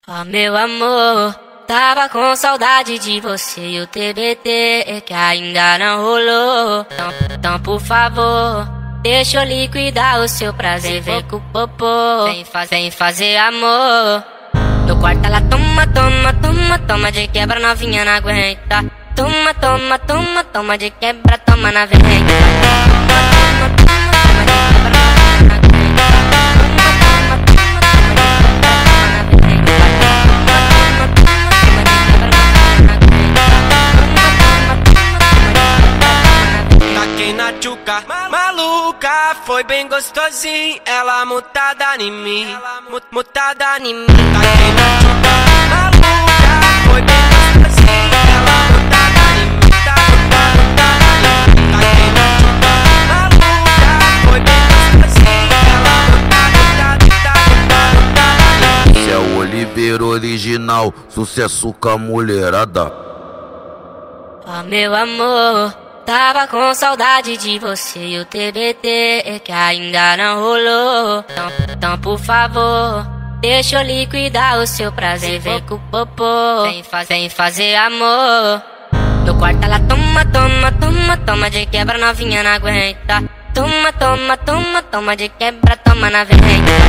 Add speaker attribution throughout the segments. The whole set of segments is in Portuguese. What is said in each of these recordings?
Speaker 1: Ó meu amor, tava com saudade de você e o TBT que ainda não rolou. Então por favor, deixa eu liquidar o seu prazer. Vem com o popô, vem fazer amor. No quarto ela toma de quebra, novinha não aguenta. Toma de quebra, toma na venta.
Speaker 2: Taquei na tchuca, maluca, foi bem gostosinho. Ela mutada em mim, mutada em mim. Taquei na tchuca, maluca, foi bem gostosinho. Ela mutada em mim, mutada em mim. Taquei na tchuca, maluca, foi bem gostosinho. Ela mutada em mim.
Speaker 3: Cê é o Oliveira original, sucesso com a mulherada.
Speaker 1: Ó meu amor, tava com saudade de você e o TBT que ainda não rolou. Então por favor, deixa eu liquidar o seu prazer. Vem com o popô, vem fazer amor. No quarto ela toma de quebra, novinha não aguenta. Toma de quebra, toma na venta.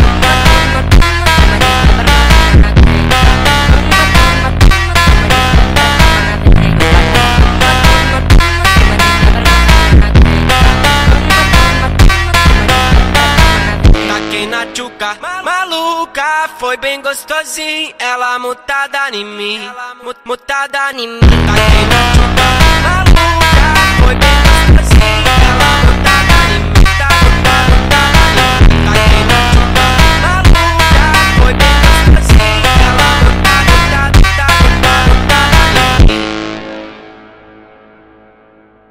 Speaker 2: Na tchuca, maluca, foi bem gostosinho. Ela mutada em mim, mutada em mim. Taquei na tchuca, maluca, foi bem gostosinho.